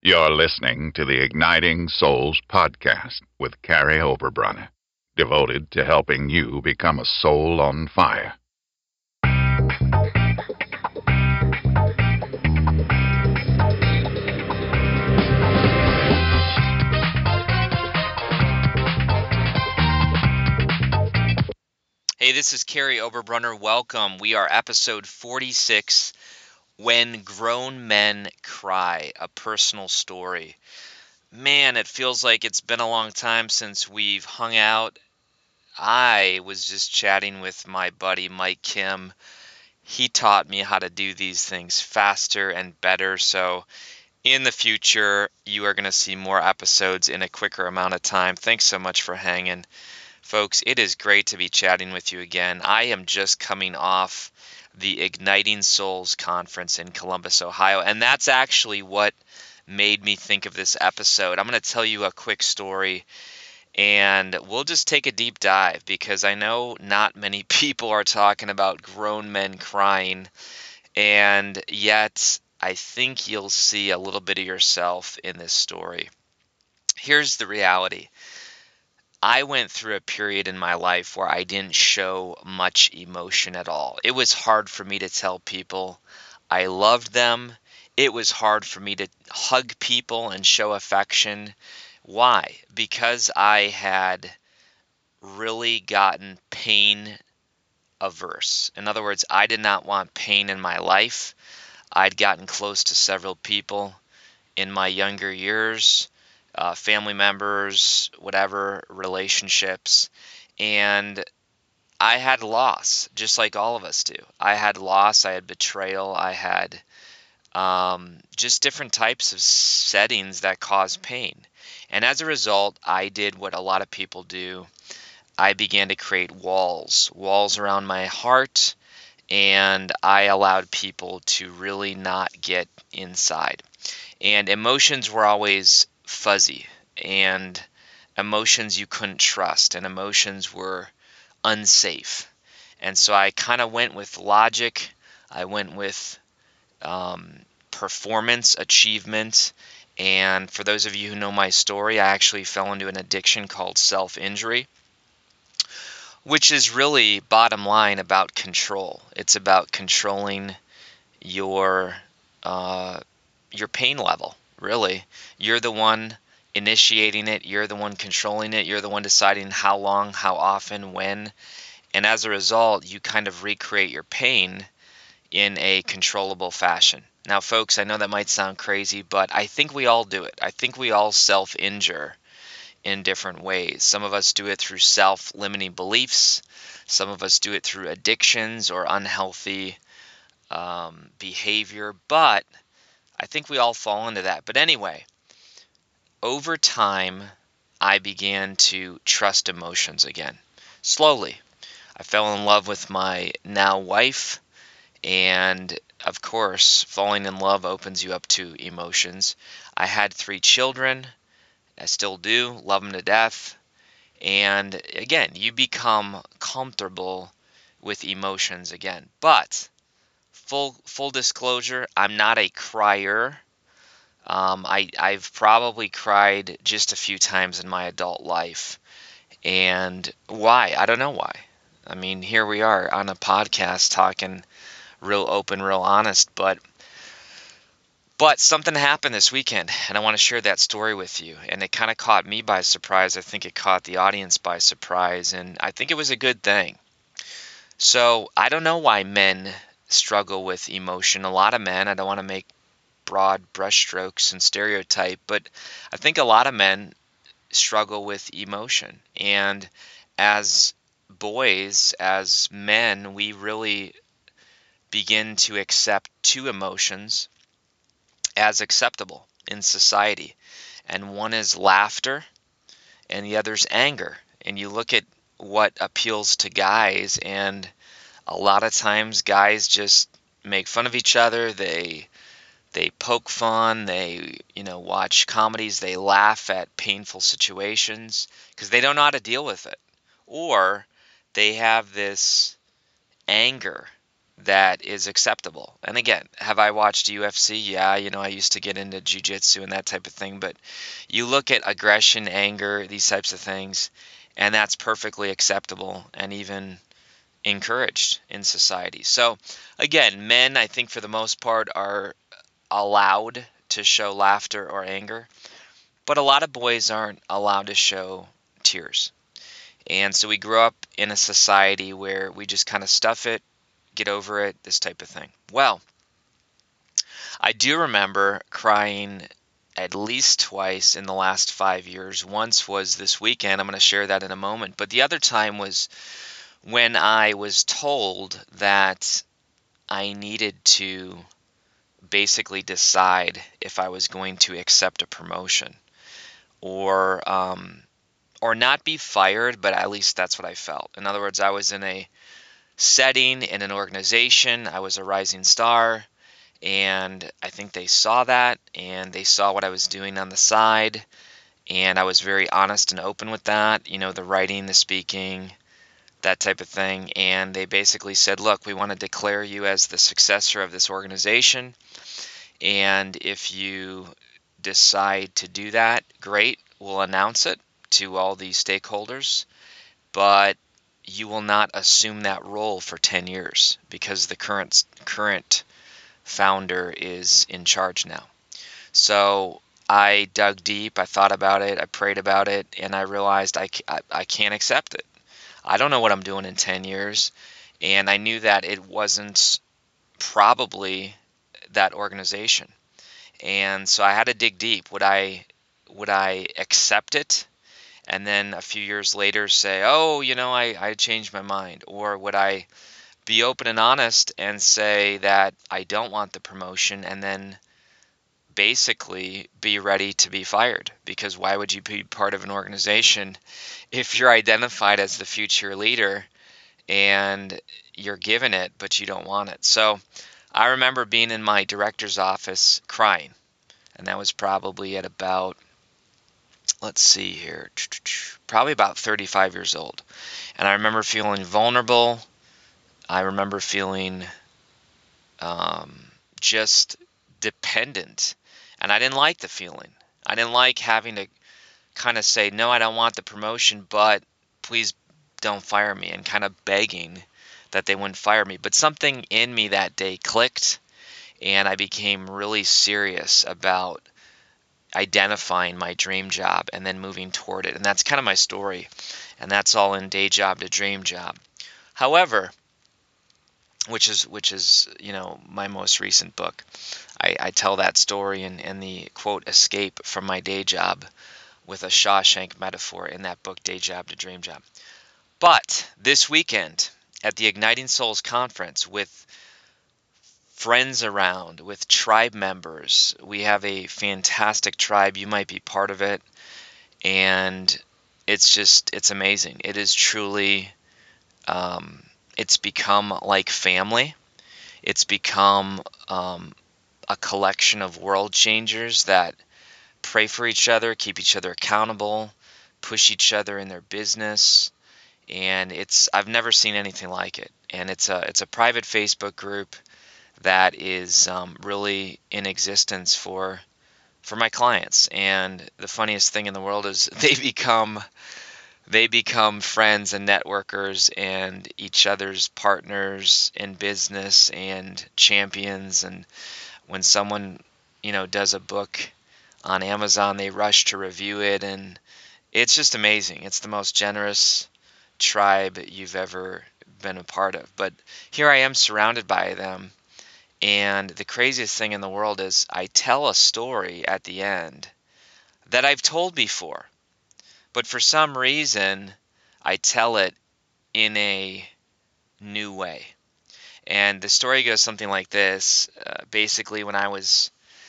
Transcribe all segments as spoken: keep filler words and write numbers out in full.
You're listening to the Igniting Souls podcast with Carrie Oberbrunner, devoted to helping you become a soul on fire. Hey, this is Carrie Oberbrunner. Welcome. We are episode forty-six, When Grown Men Cry, a personal story. Man, it feels like it's been a long time since we've hung out. I was just chatting with my buddy Mike Kim. He taught me how to do these things faster and better. So in the future, you are going to see more episodes in a quicker amount of time. Thanks so much for hanging. Folks, it is great to be chatting with you again. I am just coming off the Igniting Souls conference in Columbus, Ohio, and that's actually what made me think of this episode. I'm going to tell you a quick story, and we'll just take a deep dive because I know not many people are talking about grown men crying, and yet I think you'll see a little bit of yourself in this story. Here's the reality. I went through a period in my life where I didn't show much emotion at all. It was hard for me to tell people I loved them. It was hard for me to hug people and show affection. Why? Because I had really gotten pain averse. In other words, I did not want pain in my life. I'd gotten close to several people in my younger years, uh, family members, whatever, relationships. And I had loss, just like all of us do. I had loss, I had betrayal, I had um, just different types of settings that cause pain. And as a result, I did what a lot of people do. I began to create walls, walls around my heart, and I allowed people to really not get inside. And emotions were always fuzzy, and emotions you couldn't trust, and emotions were unsafe. And so I kind of went with logic. I went with um, performance, achievement. And for those of you who know my story, I actually fell into an addiction called self-injury, which is really bottom line about control. It's about controlling your uh, your pain level, really. You're the one initiating it. You're the one controlling it. You're the one deciding how long, how often, when. And as a result, you kind of recreate your pain in a controllable fashion. Now, folks, I know that might sound crazy, but I think we all do it. I think we all self-injure in different ways. Some of us do it through self-limiting beliefs. Some of us do it through addictions or unhealthy um, behavior. But I think we all fall into that. But anyway, over time, I began to trust emotions again. Slowly. I fell in love with my now wife, and of course, falling in love opens you up to emotions. I had three children. I still do. Love them to death. And again, you become comfortable with emotions again. But full full disclosure, I'm not a crier. Um, I, I've probably cried just a few times in my adult life. And why? I don't know why. I mean, here we are on a podcast talking real open, real honest, but but something happened this weekend, and I want to share that story with you. And it kind of caught me by surprise. I think it caught the audience by surprise, and I think it was a good thing. So I don't know why men struggle with emotion. A lot of men, I don't want to make broad brushstrokes and stereotype, but I think a lot of men struggle with emotion. And as boys, as men, we really begin to accept two emotions as acceptable in society. And one is laughter and the other's anger. And you look at what appeals to guys, and a lot of times guys just make fun of each other. They they poke fun, they, you know, watch comedies, they laugh at painful situations because they don't know how to deal with it. Or they have this anger that is acceptable. And again, have I watched U F C? Yeah, you know, I used to get into jiu-jitsu and that type of thing, but you look at aggression, anger, these types of things, and that's perfectly acceptable and even encouraged in society. So again, men, I think for the most part, are allowed to show laughter or anger, but a lot of boys aren't allowed to show tears. And so we grew up in a society where we just kind of stuff it, get over it, this type of thing. Well, I do remember crying at least twice in the last five years. Once was this weekend. I'm going to share that in a moment. But the other time was when I was told that I needed to basically decide if I was going to accept a promotion or um, or not be fired, but at least that's what I felt. In other words, I was in a setting in an organization. I was a rising star, and I think they saw that, and they saw what I was doing on the side, and I was very honest and open with that, you know, the writing, the speaking, that type of thing. And they basically said, look, we want to declare you as the successor of this organization, and if you decide to do that, great, we'll announce it to all the stakeholders, but you will not assume that role for ten years because the current current founder is in charge now. So I dug deep, I thought about it, I prayed about it, and I realized I, I, I can't accept it. I don't know what I'm doing in ten years, and I knew that it wasn't probably that organization. And so I had to dig deep. Would I would I accept it and then a few years later say, oh, you know, I, I changed my mind? Or would I be open and honest and say that I don't want the promotion and then basically be ready to be fired? Because why would you be part of an organization if you're identified as the future leader and you're given it, but you don't want it? So I remember being in my director's office crying, and that was probably at about, let's see here, probably about thirty-five years old. And I remember feeling vulnerable. I remember feeling um, just dependent. And I didn't like the feeling. I didn't like having to kind of say, no, I don't want the promotion, but please don't fire me, and kind of begging that they wouldn't fire me. But something in me that day clicked, and I became really serious about identifying my dream job and then moving toward it. And that's kind of my story. And that's all in Day Job to Dream Job. However, which is which is you know my most recent book, I, I tell that story in, in the quote escape from my day job with a Shawshank metaphor in that book, Day Job to Dream Job. But this weekend at the Igniting Souls conference, with friends around, with tribe members, we have a fantastic tribe. You might be part of it, and it's just it's amazing. It is truly um, it's become like family. It's become um, a collection of world changers that pray for each other, keep each other accountable, push each other in their business, and it's I've never seen anything like it. And it's a it's a private Facebook group that is um, really in existence for for my clients. And the funniest thing in the world is they become they become friends and networkers and each other's partners in business and champions. And when someone, you know, does a book on Amazon, they rush to review it, and it's just amazing. It's the most generous tribe you've ever been a part of. But here I am surrounded by them, and the craziest thing in the world is I tell a story at the end that I've told before, but for some reason I tell it in a new way. And the story goes something like this. Uh, basically, when I was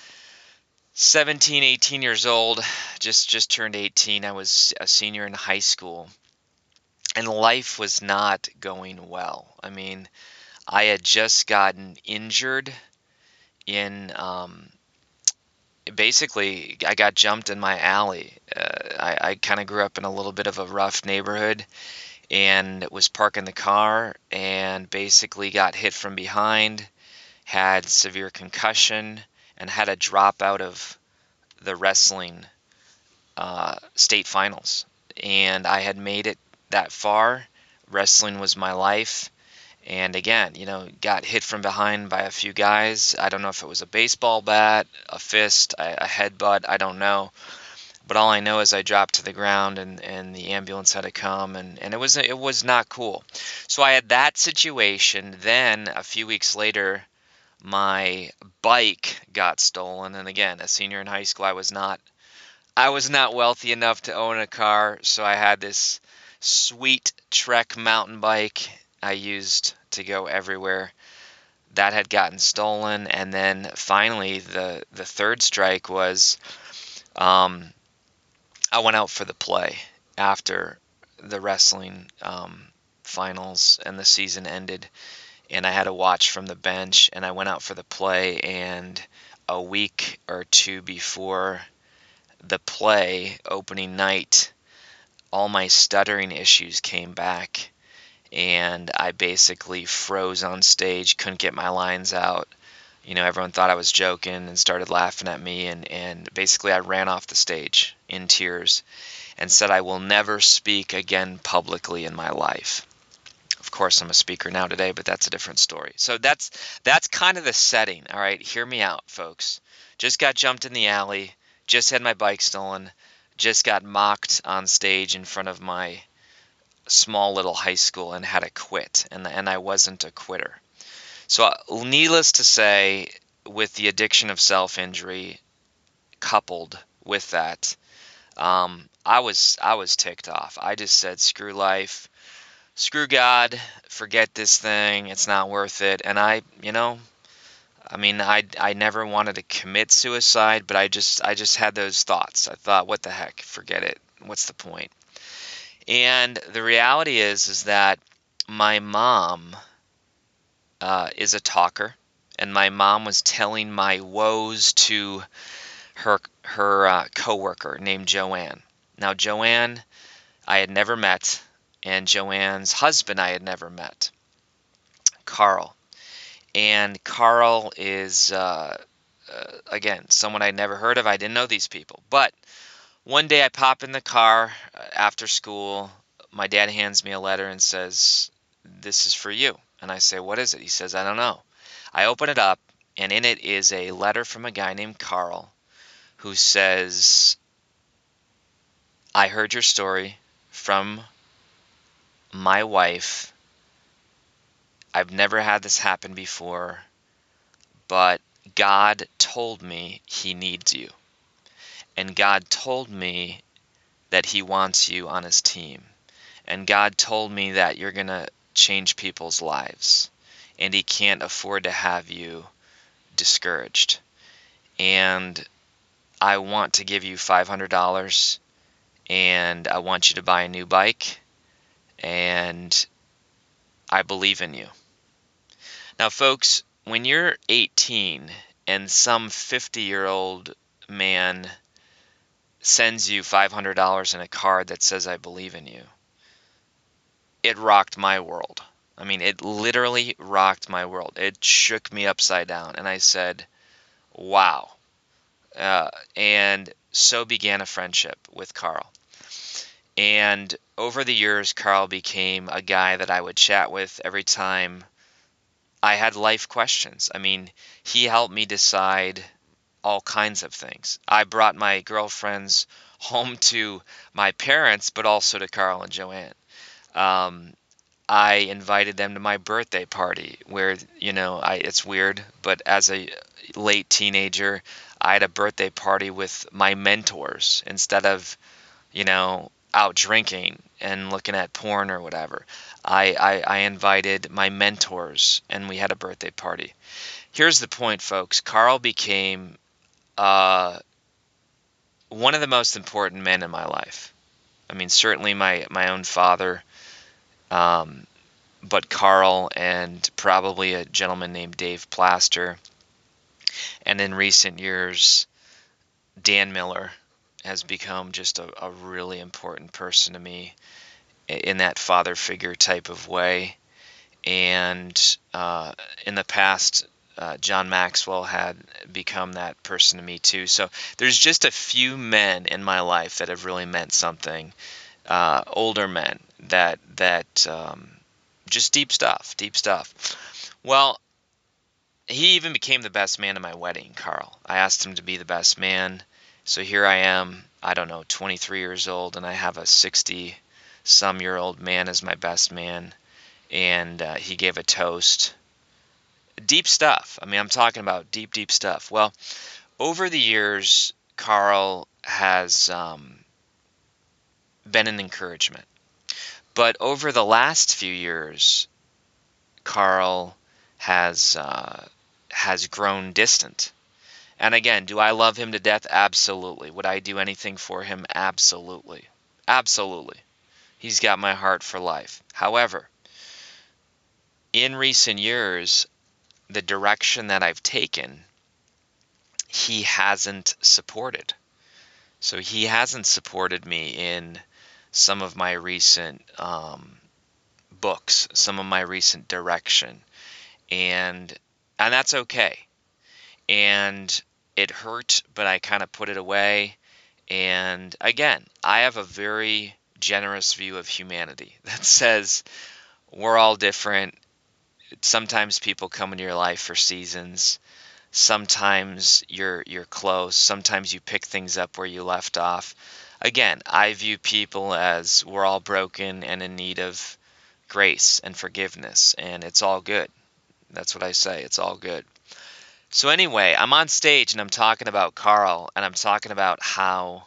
seventeen, eighteen years old, just just turned eighteen, I was a senior in high school, and life was not going well. I mean, I had just gotten injured in um, basically I got jumped in my alley. Uh, I, I kind of grew up in a little bit of a rough neighborhood, and was parking the car and basically got hit from behind, had severe concussion, and had to drop out of the wrestling uh, state finals. And I had made it that far. Wrestling was my life. And again, you know, got hit from behind by a few guys. I don't know if it was a baseball bat, a fist, a, a headbutt. I don't know. But all I know is I dropped to the ground, and, and the ambulance had to come, and, and it was it was not cool. So I had that situation. Then a few weeks later, my bike got stolen. And again, a senior in high school, I was not I was not wealthy enough to own a car, so I had this sweet Trek mountain bike I used to go everywhere. That had gotten stolen, and then finally the the third strike was um, I went out for the play after the wrestling um, finals and the season ended, and I had to watch from the bench, and I went out for the play, and a week or two before the play opening night, all my stuttering issues came back, and I basically froze on stage, couldn't get my lines out. You know, everyone thought I was joking and started laughing at me, and, and basically I ran off the stage in tears and said I will never speak again publicly in my life. Of course, I'm a speaker now today, but that's a different story. So that's that's kind of the setting. All right, hear me out, folks. Just got jumped in the alley, just had my bike stolen, just got mocked on stage in front of my small little high school and had to quit, and and I wasn't a quitter. So needless to say, with the addiction of self-injury coupled with that, um, I was I was ticked off. I just said, screw life, screw God, forget this thing, it's not worth it. And I, you know, I mean, I I never wanted to commit suicide, but I just I just had those thoughts. I thought, what the heck, forget it. What's the point? And the reality is is that my mom uh, is a talker, and my mom was telling my woes to her her uh, coworker named Joanne. Now, Joanne, I had never met, and Joanne's husband I had never met, Carl. And Carl is, uh, uh, again, someone I'd never heard of. I didn't know these people. But one day I pop in the car uh, after school. My dad hands me a letter and says, "This is for you." And I say, "What is it?" He says, "I don't know." I open it up, and in it is a letter from a guy named Carl who says, "I heard your story from my wife. I've never had this happen before, but God told me he needs you. And God told me that he wants you on his team. And God told me that you're going to change people's lives. And he can't afford to have you discouraged. And I want to give you five hundred dollars, and I want you to buy a new bike, and I believe in you." Now, folks, when you're eighteen and some fifty-year-old man sends you five hundred dollars in a card that says, "I believe in you," it rocked my world. I mean, it literally rocked my world. It shook me upside down, and I said, wow. Uh, and so began a friendship with Carl. And over the years, Carl became a guy that I would chat with every time I had life questions. I mean, he helped me decide all kinds of things. I brought my girlfriends home to my parents, but also to Carl and Joanne. Um, I invited them to my birthday party where, you know, I, it's weird, but as a late teenager, I had a birthday party with my mentors instead of, you know, out drinking and looking at porn or whatever. I, I, I invited my mentors, and we had a birthday party. Here's the point, folks. Carl became uh, one of the most important men in my life. I mean, certainly my, my own father, um, but Carl, and probably a gentleman named Dave Plaster. And in recent years, Dan Miller has become just a, a really important person to me. in that father figure type of way. And uh, in the past, uh, John Maxwell had become that person to me too. So there's just a few men in my life that have really meant something. Uh, older men that that um, just deep stuff, deep stuff. Well, he even became the best man at my wedding, Carl. I asked him to be the best man. So here I am, I don't know, twenty-three years old, and I have a sixty-some-year-old man as my best man. And uh, he gave a toast. Deep stuff. I mean, I'm talking about deep, deep stuff. Well, over the years, Carl has um, been an encouragement. But over the last few years, Carl has uh, has grown distant. And again, do I love him to death? Absolutely. Would I do anything for him? Absolutely. Absolutely. He's got my heart for life. However, in recent years, the direction that I've taken, he hasn't supported. So he hasn't supported me in some of my recent um, books, some of my recent direction. And and that's okay. And it hurt, but I kind of put it away. And again, I have a very generous view of humanity that says we're all different. Sometimes people come into your life for seasons. Sometimes you're you're close. Sometimes you pick things up where you left off. Again, I view people as we're all broken and in need of grace and forgiveness, and it's all good. That's what I say. It's all good. So anyway, I'm on stage and I'm talking about Carl, and I'm talking about how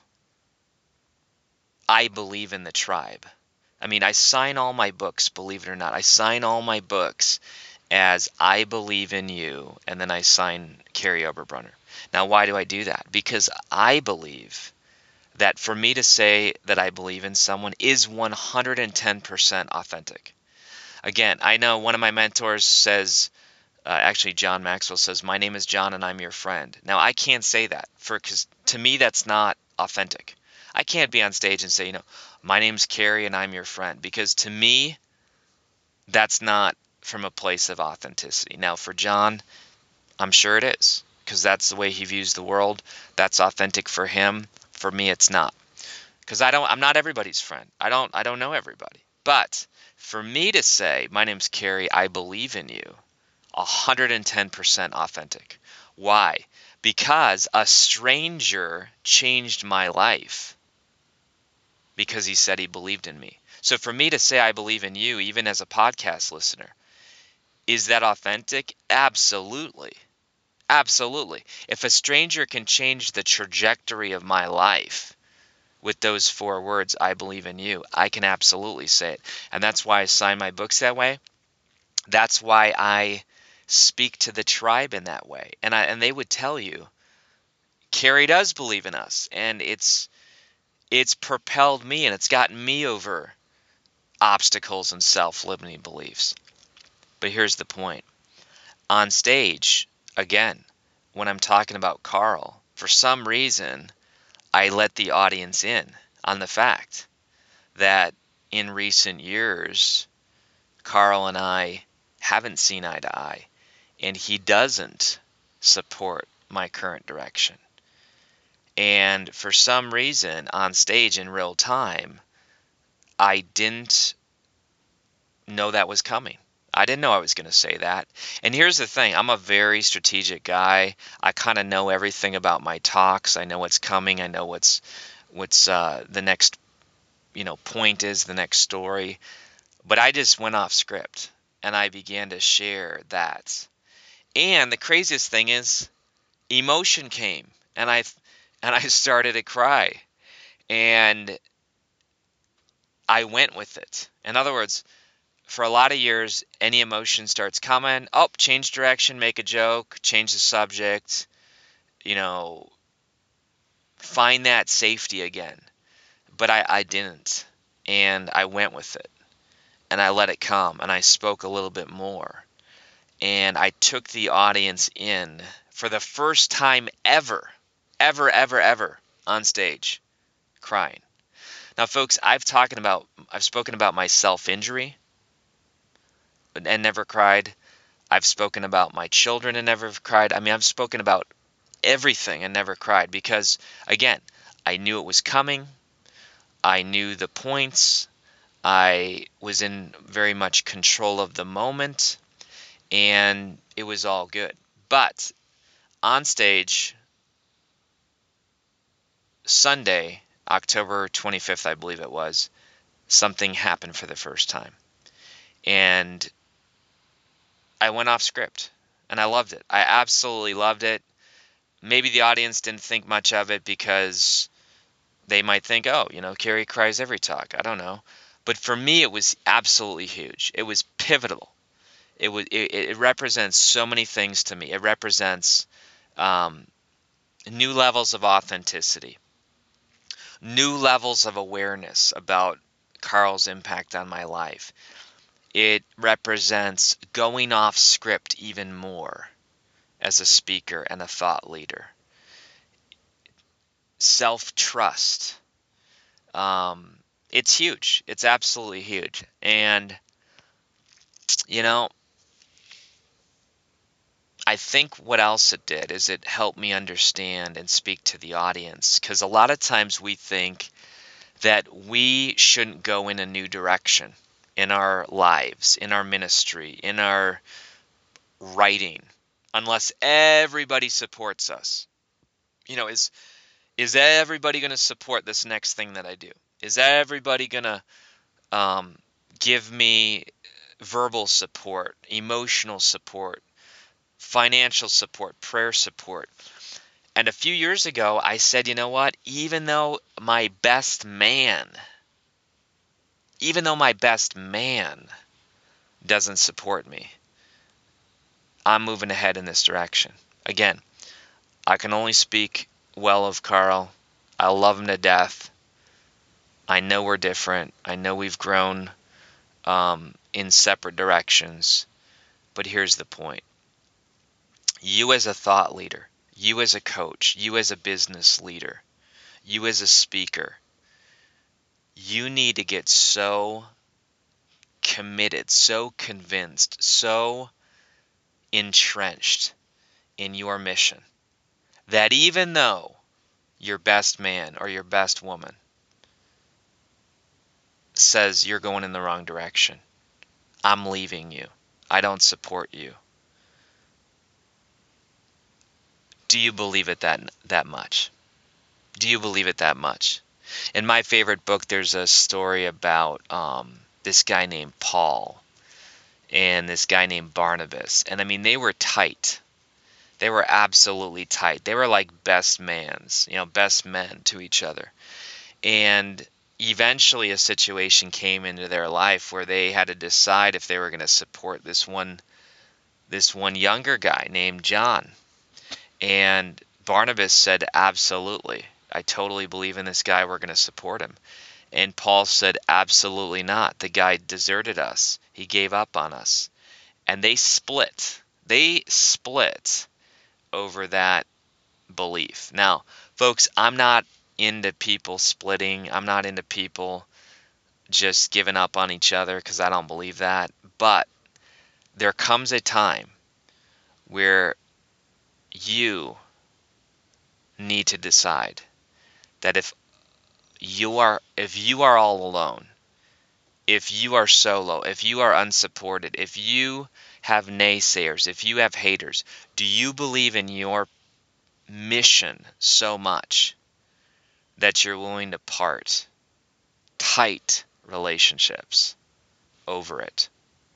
I believe in the tribe. I mean, I sign all my books, believe it or not. I sign all my books as I believe in you, and then I sign Carey Oberbrunner. Now, why do I do that? Because I believe that for me to say that I believe in someone is one hundred ten percent authentic. Again, I know one of my mentors says, uh, actually John Maxwell says, my name is John and I'm your friend. Now, I can't say that, for because to me that's not authentic. I can't be on stage and say, you know, my name's Carey and I'm your friend, because to me, that's not from a place of authenticity. Now, for John, I'm sure it is, because that's the way he views the world. That's authentic for him. For me, it's not, because I don't. I'm not everybody's friend. I don't. I don't know everybody. But for me to say, my name's Carey, I believe in you, one hundred ten percent authentic. Why? Because a stranger changed my life because he said he believed in me. So for me to say I believe in you, even as a podcast listener, is that authentic? Absolutely. Absolutely. If a stranger can change the trajectory of my life with those four words, I believe in you, I can absolutely say it. And that's why I sign my books that way. That's why I speak to the tribe in that way. And I and they would tell you, Carey does believe in us, and it's it's propelled me, and it's gotten me over obstacles and self-limiting beliefs. But here's the point. On stage, again, when I'm talking about Carl, for some reason, I let the audience in on the fact that in recent years, Carl and I haven't seen eye to eye, and he doesn't support my current direction. And for some reason, on stage in real time, I didn't know that was coming. I didn't know I was going to say that. And here's the thing. I'm a very strategic guy. I kind of know everything about my talks. I know what's coming. I know what's what's uh, the next, you know, point is, the next story. But I just went off script, and I began to share that. And the craziest thing is, emotion came, and I and I started to cry. And I went with it. In other words, for a lot of years, any emotion starts coming, oh, change direction, make a joke, change the subject, you know, find that safety again. But I, I didn't. And I went with it. And I let it come. And I spoke a little bit more. And I took the audience in for the first time ever, ever, ever, ever on stage, crying. Now, folks, I've talking about I've spoken about my self-injury and never cried. I've spoken about my children and never cried. I mean, I've spoken about everything and never cried because, again, I knew it was coming. I knew the points. I was in very much control of the moment, and it was all good. But on stage, Sunday, October twenty-fifth, I believe it was, something happened for the first time. And I went off script, and I loved it. I absolutely loved it. Maybe the audience didn't think much of it because they might think, oh, you know, Carey cries every talk. I don't know. But for me, it was absolutely huge. It was pivotal. It was. It, it represents so many things to me. It represents um, new levels of authenticity, new levels of awareness about Carl's impact on my life. It represents going off script even more as a speaker and a thought leader. Self-trust. Um, it's huge. It's absolutely huge. And, you know, I think what else it did is it helped me understand and speak to the audience. Because a lot of times we think that we shouldn't go in a new direction in our lives, in our ministry, in our writing, unless everybody supports us. You know, is is everybody going to support this next thing that I do? Is everybody going to um, give me verbal support, emotional support, financial support, prayer support? And a few years ago, I said, you know what? Even though my best man, even though my best man doesn't support me, I'm moving ahead in this direction. Again, I can only speak well of Carl. I love him to death. I know we're different. I know we've grown um, in separate directions. But here's the point. You as a thought leader, you as a coach, you as a business leader, you as a speaker, you need to get so committed, so convinced, so entrenched in your mission that even though your best man or your best woman says you're going in the wrong direction, I'm leaving you, I don't support you. Do you believe it that that much? Do you believe it that much? In my favorite book, there's a story about um, this guy named Paul and this guy named Barnabas. And I mean, they were tight. They were absolutely tight. They were like best mans, you know, best men to each other. And eventually a situation came into their life where they had to decide if they were going to support this one this one younger guy named John. And Barnabas said, absolutely. I totally believe in this guy. We're going to support him. And Paul said, absolutely not. The guy deserted us. He gave up on us. And they split. They split over that belief. Now, folks, I'm not into people splitting. I'm not into people just giving up on each other because I don't believe that. But there comes a time where you need to decide that if you are if you are all alone, if you are solo, if you are unsupported, if you have naysayers, if you have haters, do you believe in your mission so much that you're willing to part tight relationships over it?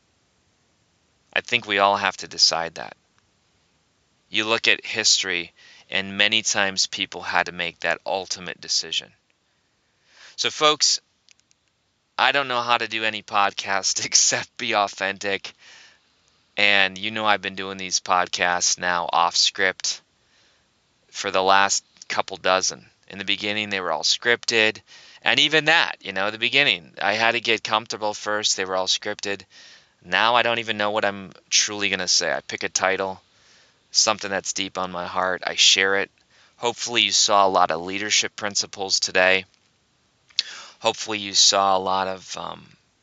I think we all have to decide that. You look at history, and many times people had to make that ultimate decision. So, folks, I don't know how to do any podcast except be authentic. And you know I've been doing these podcasts now off script for the last couple dozen. In the beginning, they were all scripted. And even that, you know, the beginning, I had to get comfortable first. They were all scripted. Now I don't even know what I'm truly going to say. I pick a title, something that's deep on my heart. I share it. Hopefully you saw a lot of leadership principles today. hopefully you saw a lot of um,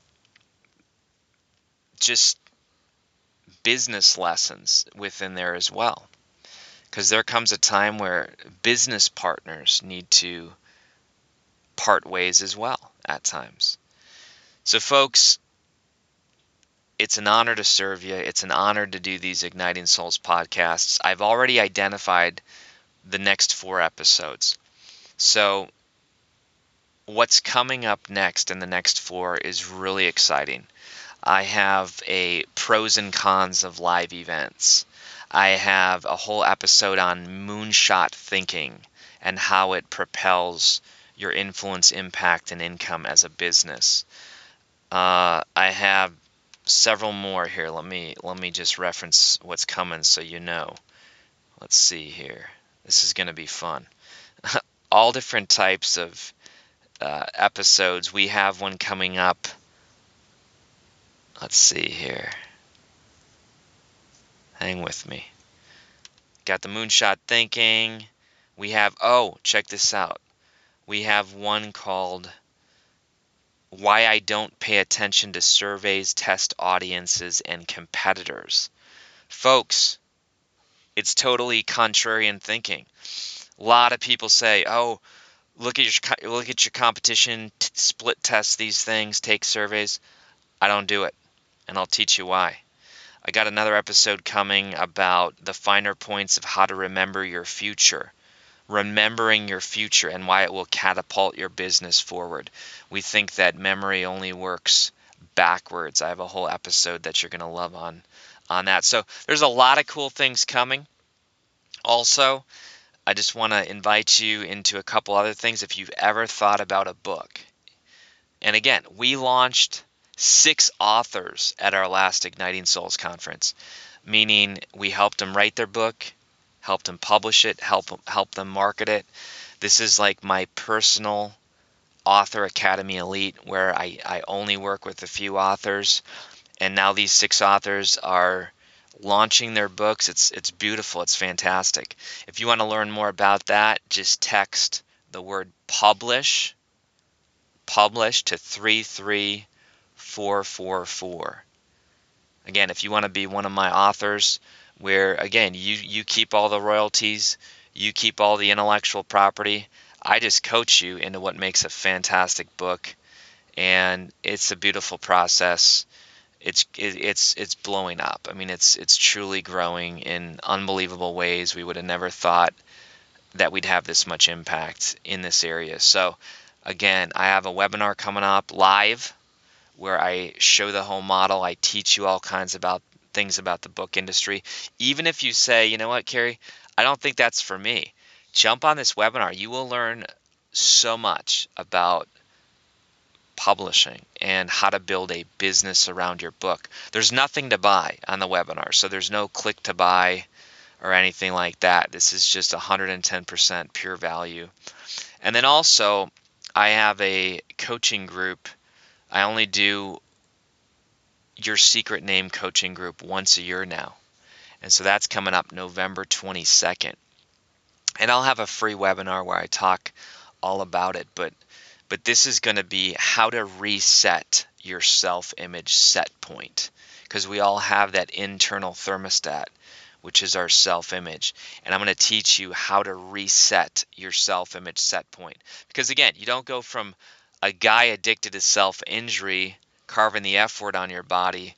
just business lessons within there as well. Because there comes a time where business partners need to part ways as well at times. So folks, it's an honor to serve you. It's an honor to do these Igniting Souls podcasts. I've already identified the next four episodes. So what's coming up next in the next four is really exciting. I have a pros and cons of live events. I have a whole episode on moonshot thinking and how it propels your influence, impact, and income as a business. Uh, I have several more here. Let me let me just reference what's coming so you know. Let's see here. This is going to be fun. All different types of uh, episodes. We have one coming up. Let's see here. Hang with me. Got the moonshot thinking. We have, oh, check this out. We have one called Why I Don't Pay Attention to Surveys, Test Audiences, and Competitors. Folks, it's totally contrarian thinking. A lot of people say, oh, look at your look at your competition, t- split test these things, take surveys. I don't do it, and I'll teach you why. I got another episode coming about the finer points of how to remember your future. Remembering your future and why it will catapult your business forward. We think that memory only works backwards. I have a whole episode that you're going to love on, on that. So there's a lot of cool things coming. Also, I just want to invite you into a couple other things. If you've ever thought about a book, and again, we launched six authors at our last Igniting Souls conference, meaning we helped them write their book, helped them publish it, help help them market it. This is like my personal Author Academy Elite, where I, I only work with a few authors, and now these six authors are launching their books. It's it's beautiful. It's fantastic. If you want to learn more about that, just text the word publish, publish to three three four four four. Again, if you want to be one of my authors, where again you you keep all the royalties, you keep all the intellectual property, I just coach you into what makes a fantastic book, and it's a beautiful process. It's it, it's it's blowing up. I mean, it's it's truly growing in unbelievable ways. We would have never thought that we'd have this much impact in this area. So again, I have a webinar coming up live where I show the whole model. I teach you all kinds about things about the book industry. Even if you say, you know what, Carrie, I don't think that's for me, jump on this webinar. You will learn so much about publishing and how to build a business around your book. There's nothing to buy on the webinar, so there's no click to buy or anything like that. This is just one hundred ten percent pure value. And then also, I have a coaching group. I only do your secret name coaching group once a year now. And so that's coming up November twenty-second. And I'll have a free webinar where I talk all about it. But but this is going to be how to reset your self-image set point. Because we all have that internal thermostat, which is our self-image. And I'm going to teach you how to reset your self-image set point. Because again, you don't go from a guy addicted to self-injury, carving the F word on your body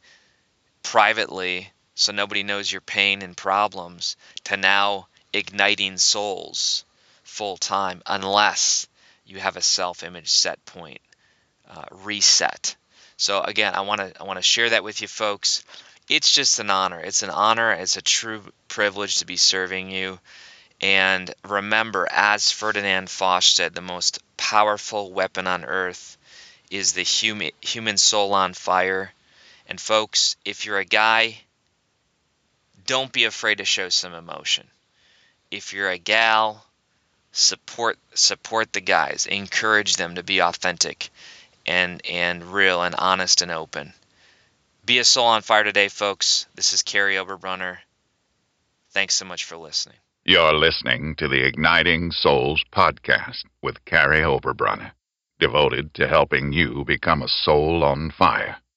privately so nobody knows your pain and problems, to now igniting souls full time, unless you have a self-image set point uh, reset. So again, I want to I want to share that with you folks. It's just an honor. It's an honor. It's a true privilege to be serving you. And remember, as Ferdinand Foch said, the most powerful weapon on earth is the human human soul on fire. And folks, if you're a guy, don't be afraid to show some emotion. If you're a gal, support support the guys. Encourage them to be authentic and and real and honest and open. Be a soul on fire today, folks. This is Carrie Oberbrunner. Thanks so much for listening. You're listening to the Igniting Souls podcast with Carrie Oberbrunner, devoted to helping you become a soul on fire.